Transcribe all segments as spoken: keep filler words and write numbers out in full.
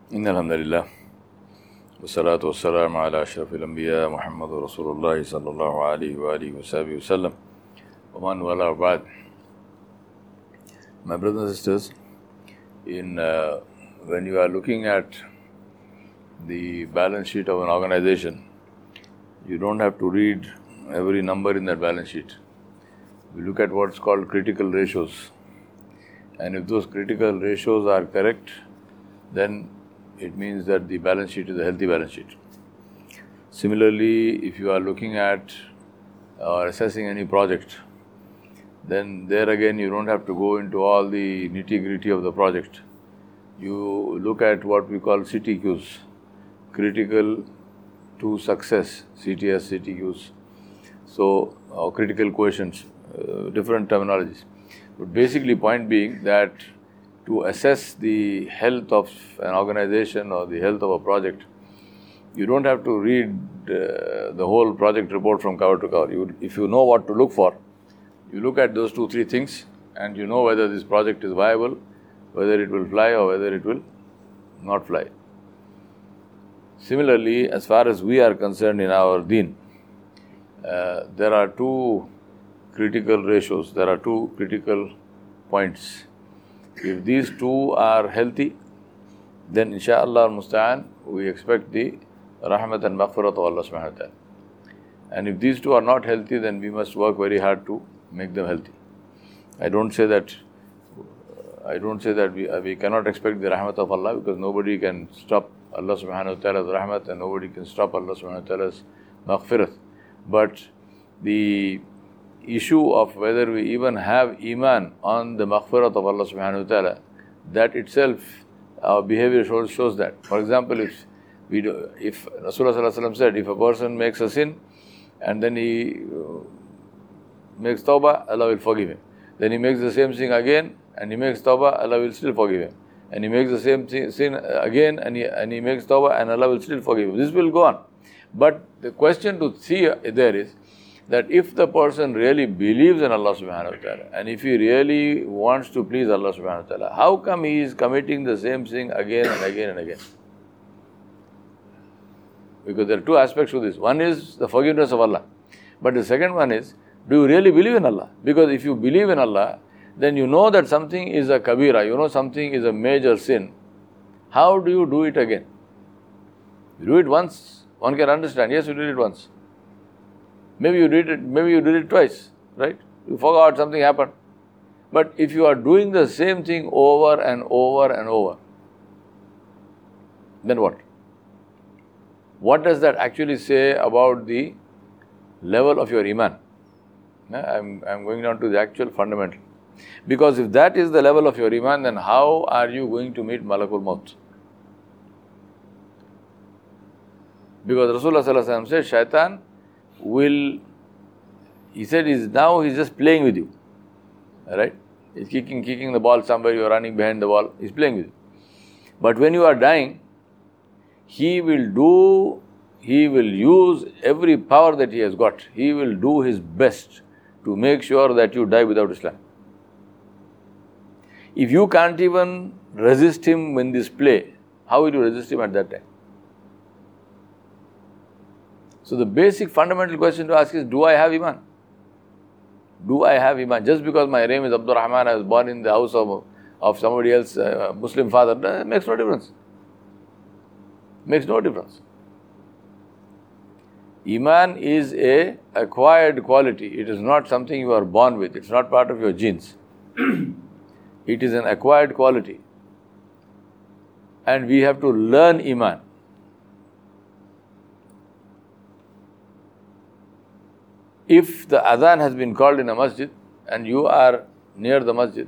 إن الحمد لله والصلاة والسلام على أشرف الأنبياء محمد رسول الله صلى الله عليه وآله وصحبه وسلم ومن والاه بعد. My brothers and sisters, in uh, when you are looking at the balance sheet of an organization, you don't have to read every number in that balance sheet. We look at what's called critical ratios, and if those critical ratios are correct, then it means that the balance sheet is a healthy balance sheet. Similarly, if you are looking at or assessing any project, then there again you don't have to go into all the nitty-gritty of the project. You look at what we call C T Qs, critical to success, C T S, C T Qs. So, uh, critical quotients, uh, different terminologies. But basically, point being that to assess the health of an organization or the health of a project, you don't have to read uh, the whole project report from cover to cover. You, if you know what to look for, you look at those two, three things and you know whether this project is viable, whether it will fly or whether it will not fly. Similarly, as far as we are concerned in our deen, uh, there are two critical ratios, there are two critical points. If these two are healthy, then insha'Allah al-Musta'an, we expect the rahmat and maghfirat of Allah subhanahu wa ta'ala. And if these two are not healthy, then we must work very hard to make them healthy. I don't say that I don't say that we, we cannot expect the rahmat of Allah, because nobody can stop Allah subhanahu wa ta'ala's rahmat and nobody can stop Allah subhanahu wa ta'ala's maghfirat. But the issue of whether we even have iman on the maghfirat of Allah subhanahu wa ta'ala, that itself, our behavior shows, shows that. For example, if we do, if Rasulullah sallallahu alaihi wasallam said, if a person makes a sin and then he uh, makes tawbah, Allah will forgive him. Then he makes the same sin again and he makes tawbah, Allah will still forgive him. And he makes the same sin again and he, and he makes tawbah and Allah will still forgive him. This will go on. But the question to see there is that if the person really believes in Allah subhanahu wa ta'ala and if he really wants to please Allah subhanahu wa ta'ala, how come he is committing the same sin again and again and again? Because there are two aspects to this. One is the forgiveness of Allah. But the second one is, do you really believe in Allah? Because if you believe in Allah, then you know that something is a kabira, you know something is a major sin. How do you do it again? You do it once, one can understand. Yes, you did it once. Maybe you did it, maybe you did it twice, right? You forgot, something happened. But if you are doing the same thing over and over and over, then what? What does that actually say about the level of your iman? I'm, I'm going down to the actual fundamental. Because if that is the level of your iman, then how are you going to meet Malakul Maut? Because Rasulullah sallallahu alaihi wasallam said, Shaitan will, he said, is now he's just playing with you. Alright? He's kicking, kicking the ball somewhere, you're running behind the ball, he's playing with you. But when you are dying, he will do, he will use every power that he has got. He will do his best to make sure that you die without Islam. If you can't even resist him in this play, how will you resist him at that time? So the basic fundamental question to ask is, do I have iman? Do I have iman? Just because my name is Abdul Rahman, I was born in the house of, of somebody else, uh, Muslim father, that makes no difference. Makes no difference. Iman is a acquired quality. It is not something you are born with. It's not part of your genes. It is an acquired quality. And we have to learn iman. If the adhan has been called in a masjid and you are near the masjid,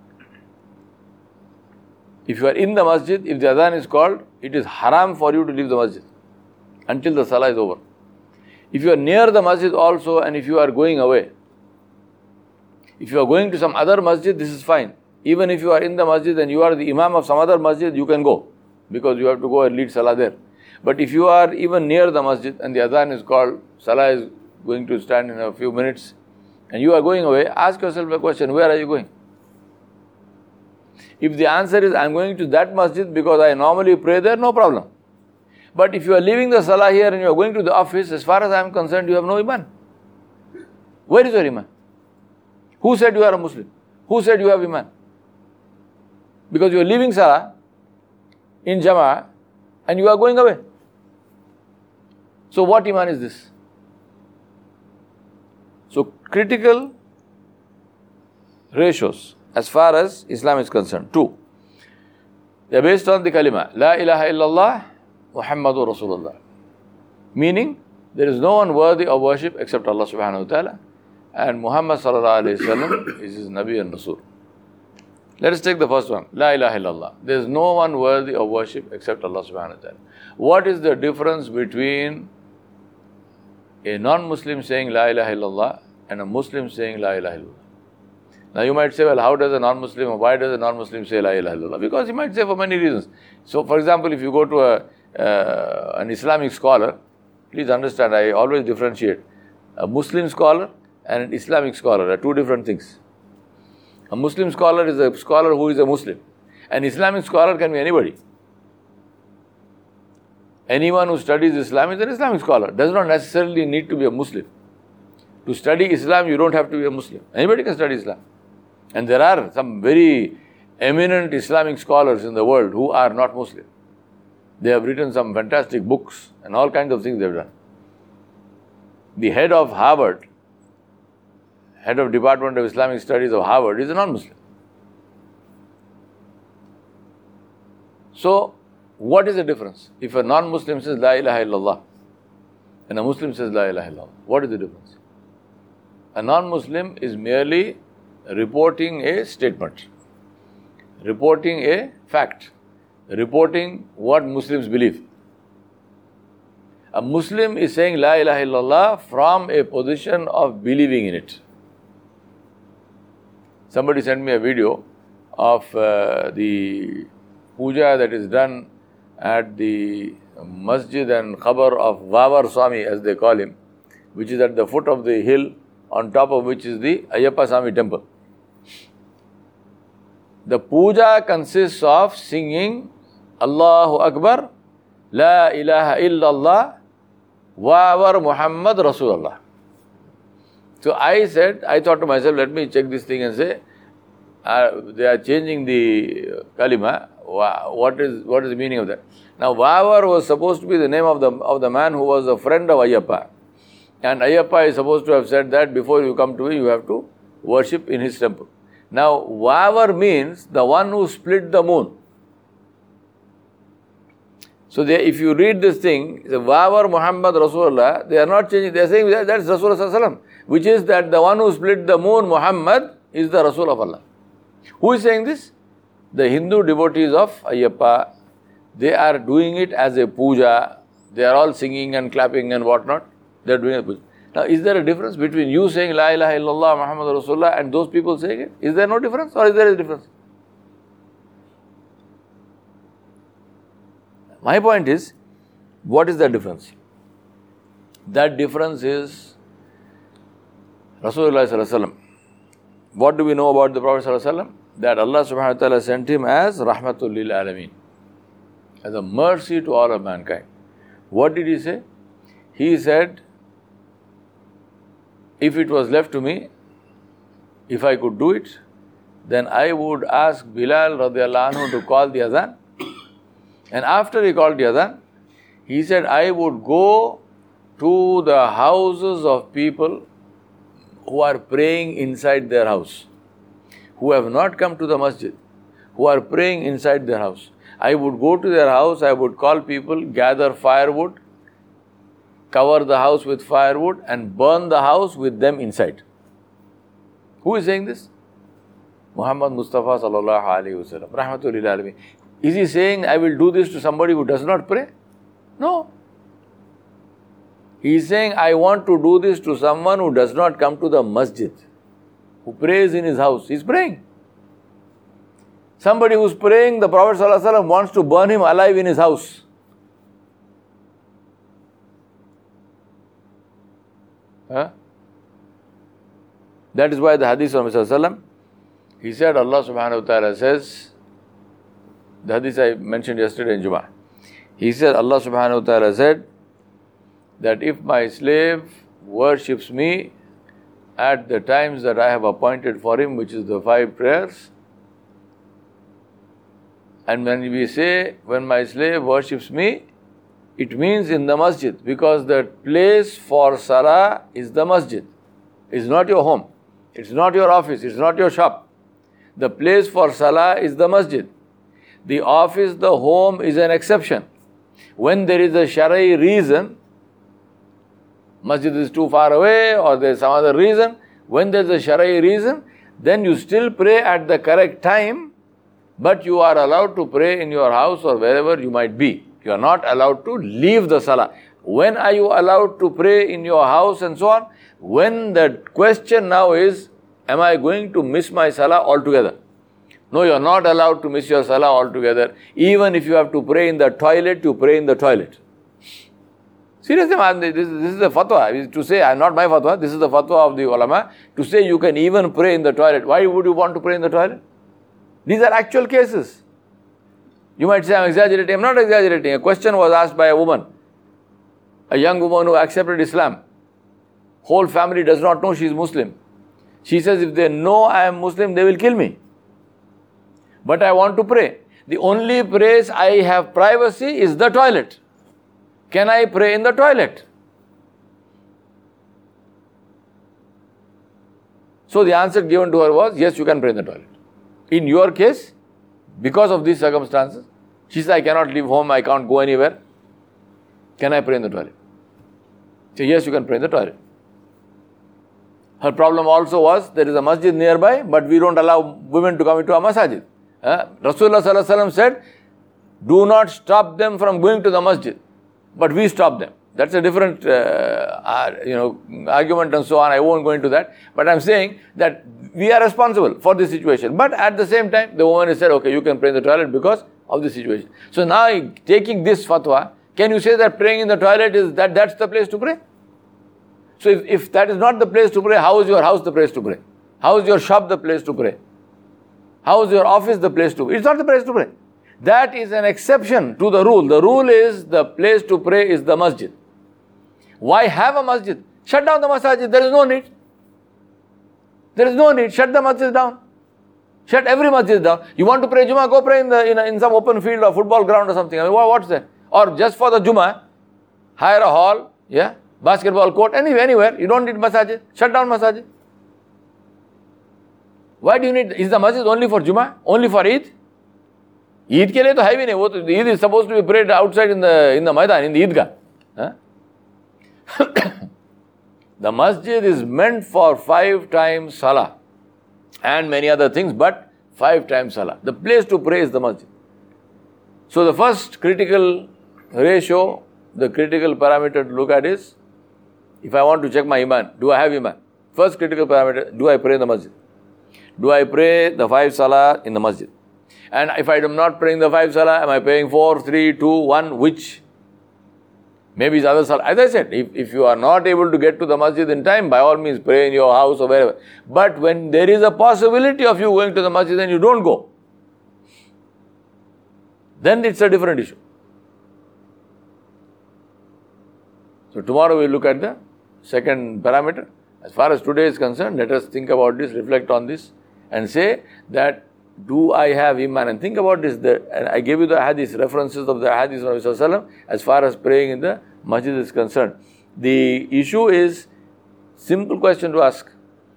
if you are in the masjid, if the adhan is called, it is haram for you to leave the masjid until the salah is over. If you are near the masjid also and if you are going away, if you are going to some other masjid, this is fine. Even if you are in the masjid and you are the imam of some other masjid, you can go because you have to go and lead salah there. But if you are even near the masjid and the adhan is called, salah is going to stand in a few minutes, and you are going away, ask yourself a question, where are you going? If the answer is, I'm going to that masjid because I normally pray there, no problem. But if you are leaving the salah here and you are going to the office, as far as I am concerned, you have no iman. Where is your iman? Who said you are a Muslim? Who said you have iman? Because you are leaving salah in Jama'ah and you are going away. So what iman is this? So critical ratios as far as Islam is concerned. Two, they are based on the kalima, La ilaha illallah Muhammadur Rasulullah. Meaning, there is no one worthy of worship except Allah subhanahu wa ta'ala, and Muhammad sallallahu alayhi wa sallam is his Nabi and Rasul. Let us take the first one, La ilaha illallah. There is no one worthy of worship except Allah subhanahu wa ta'ala. What is the difference between a non-Muslim saying La ilaha illallah and a Muslim saying La ilaha illallah? Now you might say, well, how does a non-Muslim, or why does a non-Muslim say La ilaha illallah? Because he might say for many reasons. So for example, if you go to a, uh, an Islamic scholar, please understand, I always differentiate. A Muslim scholar and an Islamic scholar are two different things. A Muslim scholar is a scholar who is a Muslim. An Islamic scholar can be anybody. Anyone who studies Islam is an Islamic scholar. Does not necessarily need to be a Muslim. To study Islam, you don't have to be a Muslim. Anybody can study Islam. And there are some very eminent Islamic scholars in the world who are not Muslim. They have written some fantastic books and all kinds of things they have done. The head of Harvard, head of Department of Islamic Studies of Harvard, is a non-Muslim. So, what is the difference? If a non-Muslim says La ilaha illallah and a Muslim says La ilaha illallah, what is the difference? A non-Muslim is merely reporting a statement, reporting a fact, reporting what Muslims believe. A Muslim is saying La ilaha illallah from a position of believing in it. Somebody sent me a video of uh, the puja that is done at the masjid and khabar of Vavar Swami, as they call him, which is at the foot of the hill, on top of which is the Ayyappa Swami temple. The puja consists of singing Allahu Akbar, La ilaha illallah, Vavar Muhammad Rasulullah. So I said, I thought to myself, let me check this thing and say, uh, they are changing the kalima. What is what is the meaning of that? Now, Vavar was supposed to be the name of the of the man who was a friend of Ayyappa. And Ayyappa is supposed to have said that before you come to him, you have to worship in his temple. Now, Vavar means the one who split the moon. So, they, if you read this thing, the Vavar Muhammad Rasulullah, they are not changing, they are saying that that's Rasulullah, which is that the one who split the moon, Muhammad, is the Rasul of Allah. Who is saying this? The Hindu devotees of Ayyappa. They are doing it as a puja. They are all singing and clapping and whatnot. They are doing a puja. Now, is there a difference between you saying La ilaha illallah Muhammad Rasulullah and those people saying it? Is there no difference, or is there a difference? My point is, what is the difference? That difference is Rasulullah sallallahu alaihi wasallam. What do we know about the Prophet sallallahu alaihi wasallam? That Allah subhanahu wa ta'ala sent him as Rahmatul lil Alameen, as a mercy to all of mankind. What did he say? He said, if it was left to me, if I could do it, then I would ask Bilal radiallahu anhu to call the adhan. And after he called the adhan, he said, I would go to the houses of people who are praying inside their house, who have not come to the masjid, who are praying inside their house. I would go to their house, I would call people, gather firewood, cover the house with firewood and burn the house with them inside. Who is saying this? Muhammad Mustafa sallallahu alaihi wasallam, Rahmatul lil Alameen. Is he saying, I will do this to somebody who does not pray? No. He is saying, I want to do this to someone who does not come to the masjid, who prays in his house. He is praying. Somebody who is praying, the Prophet ﷺ wants to burn him alive in his house. Huh? That is why the hadith of Muhammad ﷺ, He said, Allah subhanahu wa ta'ala says, the hadith I mentioned yesterday in Jummah. He said, Allah subhanahu wa ta'ala said that if my slave worships me at the times that I have appointed for him, which is the five prayers, and when we say, when my slave worships me, it means in the masjid, because the place for salah is the masjid. It's not your home. It's not your office. It's not your shop. The place for salah is the masjid. The office, the home is an exception. When there is a Shari'i reason, masjid is too far away or there is some other reason, when there is a Shari'i reason, then you still pray at the correct time, but you are allowed to pray in your house or wherever you might be. You are not allowed to leave the salah. When are you allowed to pray in your house and so on? When the question now is, am I going to miss my salah altogether? No, you are not allowed to miss your salah altogether. Even if you have to pray in the toilet, you pray in the toilet. Seriously, man, this, this is the fatwa. To say, not my fatwa, this is the fatwa of the ulama. To say you can even pray in the toilet. Why would you want to pray in the toilet? These are actual cases. You might say, I'm exaggerating. I'm not exaggerating. A question was asked by a woman, a young woman who accepted Islam. Whole family does not know she is Muslim. She says, if they know I am Muslim, they will kill me. But I want to pray. The only place I have privacy is the toilet. Can I pray in the toilet? So the answer given to her was, yes, you can pray in the toilet. In your case, because of these circumstances, she said, I cannot leave home, I can't go anywhere. Can I pray in the toilet? She said, yes, you can pray in the toilet. Her problem also was, there is a masjid nearby, but we don't allow women to come into a masjid. Uh, Rasulullah sallallahu alaihi wasallam said, do not stop them from going to the masjid. But we stop them. That's a different uh, uh, you know, argument and so on. I won't go into that. But I'm saying that we are responsible for this situation. But at the same time, the woman has said, okay, you can pray in the toilet because of the situation. So now, taking this fatwa, can you say that praying in the toilet is that that's the place to pray? So if, if that is not the place to pray, how is your house the place to pray? How is your shop the place to pray? How is your office the place to pray? It's not the place to pray. That is an exception to the rule. The rule is the place to pray is the masjid. Why have a masjid? Shut down the masjid. There is no need. There is no need. Shut the masjid down. Shut every masjid down. You want to pray Jummah? Go pray in the in, a, in some open field or football ground or something. I mean, what, what's that? Or just for the Jummah, hire a hall, yeah, basketball court, anywhere, anywhere. You don't need masjid. Shut down masjid. Why do you need? Is the masjid only for Jummah? Only for Eid? Eid ke liye to hai bhi nahi. Wo to, Eid is supposed to be prayed outside in the in the Maidan, in the Eidgah. Huh? The masjid is meant for five times salah and many other things, but five times salah. The place to pray is the masjid. So the first critical ratio, the critical parameter to look at is, if I want to check my iman, do I have iman? First critical parameter, do I pray in the masjid? Do I pray the five salah in the masjid? And if I am not praying the five salah, am I praying four, three, two, one, which? Maybe it's other salah. As I said, if, if you are not able to get to the masjid in time, by all means pray in your house or wherever. But when there is a possibility of you going to the masjid and you don't go, then it's a different issue. So tomorrow we'll look at the second parameter. As far as today is concerned, let us think about this, reflect on this, and say that, do I have iman? And think about this. The, and I gave you the hadith, references of the hadith of Nabi Sallallahu Alaihi Wasallam as far as praying in the masjid is concerned. The issue is, simple question to ask.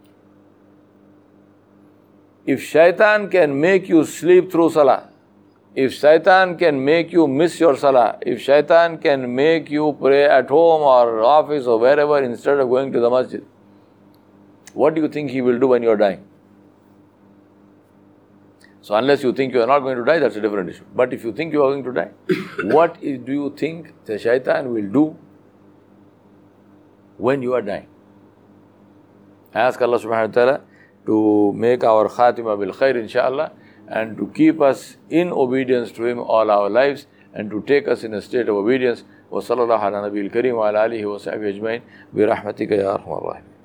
If shaitan can make you sleep through salah, if shaitan can make you miss your salah, if shaitan can make you pray at home or office or wherever instead of going to the masjid, what do you think he will do when you are dying? So unless you think you are not going to die, that's a different issue. But if you think you are going to die, what is, do you think the shaitan will do when you are dying? I ask Allah subhanahu wa ta'ala to make our khatima bil khair, inshaAllah, and to keep us in obedience to Him all our lives, and to take us in a state of obedience. Wa sallallahu ala nabiyil kareem wa ala alihi wa sahbihi ajmain bi rahmatika ya arhamar rahimin.